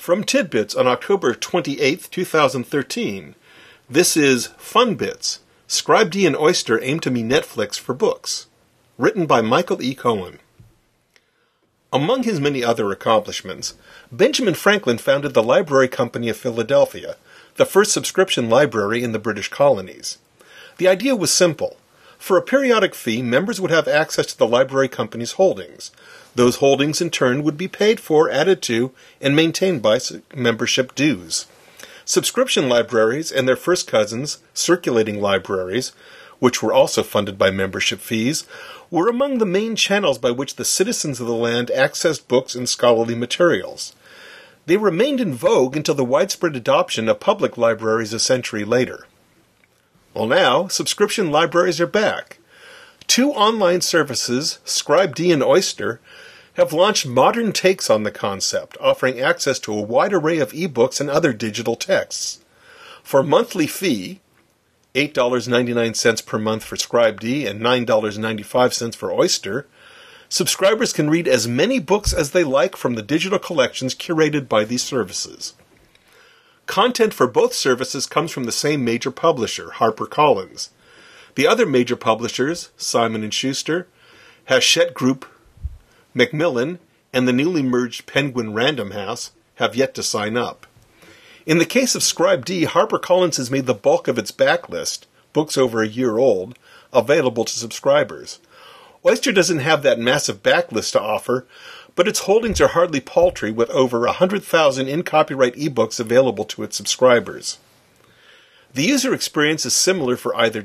From Tidbits on October 28, 2013, this is Fun Bits. ScribeD and Oyster aim to be Netflix for books. Written by Michael E. Cohen. Among his many other accomplishments, Benjamin Franklin founded the Library Company of Philadelphia, the first subscription library in the British colonies. The idea was simple. For a periodic fee, members would have access to the library company's holdings. Those holdings, in turn, would be paid for, added to, and maintained by membership dues. Subscription libraries and their first cousins, circulating libraries, which were also funded by membership fees, were among the main channels by which the citizens of the land accessed books and scholarly materials. They remained in vogue until the widespread adoption of public libraries a century later. Well, now, subscription libraries are back. Two online services, ScribeD and Oyster, have launched modern takes on the concept, offering access to a wide array of ebooks and other digital texts. For a monthly fee, $8.99 per month for ScribeD and $9.95 for Oyster, subscribers can read as many books as they like from the digital collections curated by these services. Content for both services comes from the same major publisher, HarperCollins. The other major publishers, Simon & Schuster, Hachette Group, Macmillan, and the newly merged Penguin Random House, have yet to sign up. In the case of ScribeD, HarperCollins has made the bulk of its backlist, books over a year old, available to subscribers. Oyster doesn't have that massive backlist to offer, but its holdings are hardly paltry, with over 100,000 in-copyright ebooks available to its subscribers. The user experience is similar for either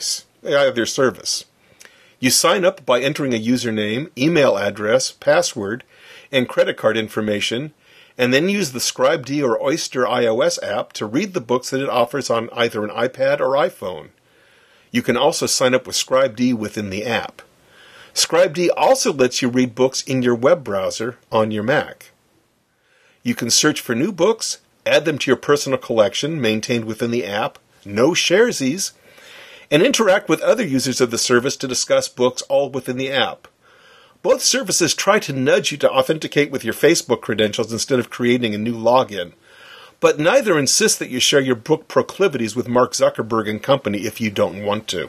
service. You sign up by entering a username, email address, password, and credit card information, and then use the ScribeD or Oyster iOS app to read the books that it offers on either an iPad or iPhone. You can also sign up with ScribeD within the app. ScribeD also lets you read books in your web browser on your Mac. You can search for new books, add them to your personal collection maintained within the app, no sharesies, and interact with other users of the service to discuss books all within the app. Both services try to nudge you to authenticate with your Facebook credentials instead of creating a new login, but neither insists that you share your book proclivities with Mark Zuckerberg and company if you don't want to.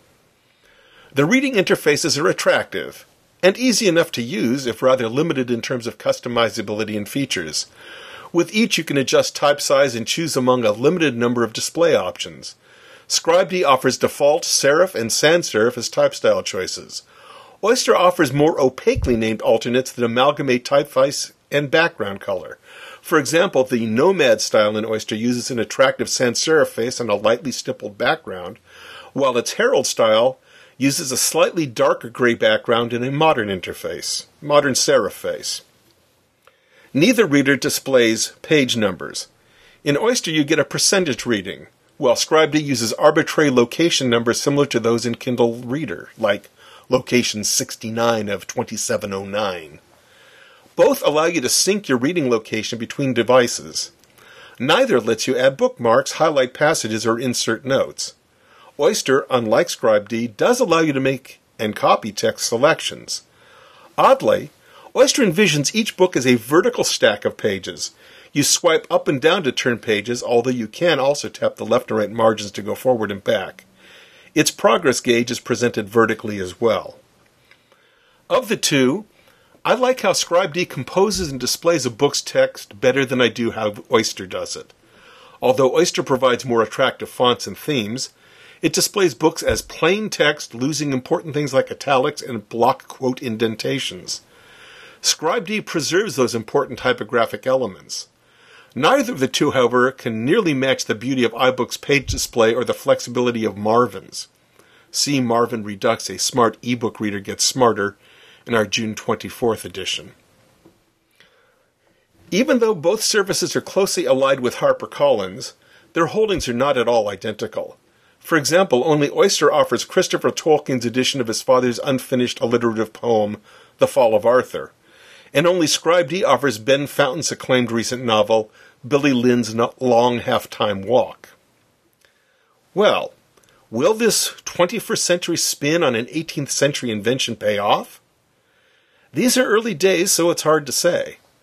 The reading interfaces are attractive, and easy enough to use if rather limited in terms of customizability and features. With each you can adjust type size and choose among a limited number of display options. ScribeD offers default serif and sans serif as type style choices. Oyster offers more opaquely named alternates that amalgamate typeface and background color. For example, the Nomad style in Oyster uses an attractive sans serif face on a lightly stippled background, while its Herald style uses a slightly darker gray background in a modern serif face. Neither reader displays page numbers. In Oyster you get a percentage reading, while ScribeD uses arbitrary location numbers similar to those in Kindle Reader, like location 69 of 2709. Both allow you to sync your reading location between devices. Neither lets you add bookmarks, highlight passages, or insert notes. Oyster, unlike ScribeD, does allow you to make and copy text selections. Oddly, Oyster envisions each book as a vertical stack of pages. You swipe up and down to turn pages, although you can also tap the left and right margins to go forward and back. Its progress gauge is presented vertically as well. Of the two, I like how ScribeD composes and displays a book's text better than I do how Oyster does it. Although Oyster provides more attractive fonts and themes, it displays books as plain text, losing important things like italics and block quote indentations. ScribeD preserves those important typographic elements. Neither of the two, however, can nearly match the beauty of iBook's page display or the flexibility of Marvin's. See Marvin Redux, a smart ebook reader gets smarter, in our June 24th edition. Even though both services are closely allied with HarperCollins, their holdings are not at all identical. For example, only Oyster offers Christopher Tolkien's edition of his father's unfinished alliterative poem, The Fall of Arthur, and only ScribeD offers Ben Fountain's acclaimed recent novel, Billy Lynn's Long Half-Time Walk. Well, will this 21st century spin on an 18th century invention pay off? These are early days, so it's hard to say.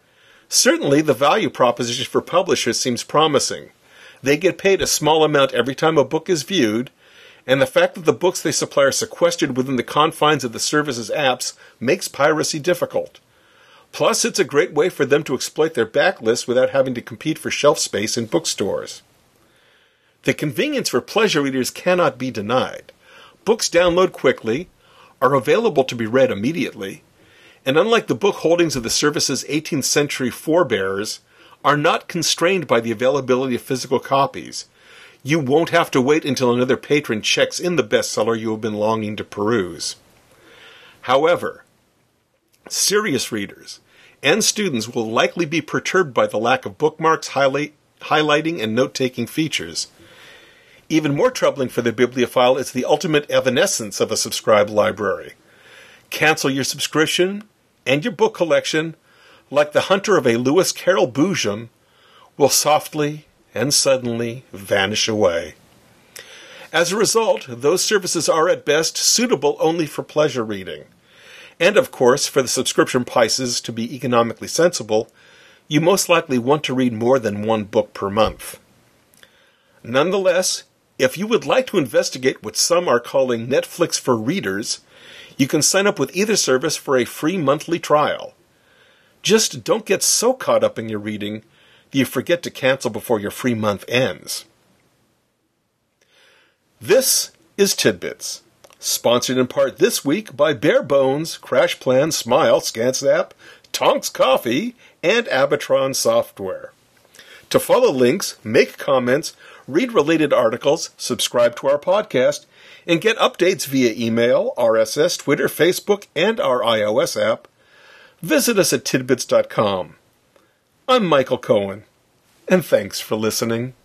Certainly, the value proposition for publishers seems promising. They get paid a small amount every time a book is viewed, and the fact that the books they supply are sequestered within the confines of the service's apps makes piracy difficult. Plus, it's a great way for them to exploit their backlist without having to compete for shelf space in bookstores. The convenience for pleasure readers cannot be denied. Books download quickly, are available to be read immediately, and unlike the book holdings of the service's 18th century forebears, are not constrained by the availability of physical copies. You won't have to wait until another patron checks in the bestseller you have been longing to peruse. However, serious readers and students will likely be perturbed by the lack of bookmarks, highlighting, and note-taking features. Even more troubling for the bibliophile is the ultimate evanescence of a subscribed library. Cancel your subscription, and your book collection, like the hunter of a Lewis Carroll Boojum, will softly and suddenly vanish away. As a result, those services are at best suitable only for pleasure reading. And of course, for the subscription prices to be economically sensible, you most likely want to read more than one book per month. Nonetheless, if you would like to investigate what some are calling Netflix for readers, you can sign up with either service for a free monthly trial. Just don't get so caught up in your reading that you forget to cancel before your free month ends. This is Tidbits, sponsored in part this week by Bare Bones, Crash Plan, Smile, ScanSnap, Tonks Coffee, and Abatron Software. To follow links, make comments, read related articles, subscribe to our podcast, and get updates via email, RSS, Twitter, Facebook, and our iOS app, visit us at tidbits.com. I'm Michael Cohen, and thanks for listening.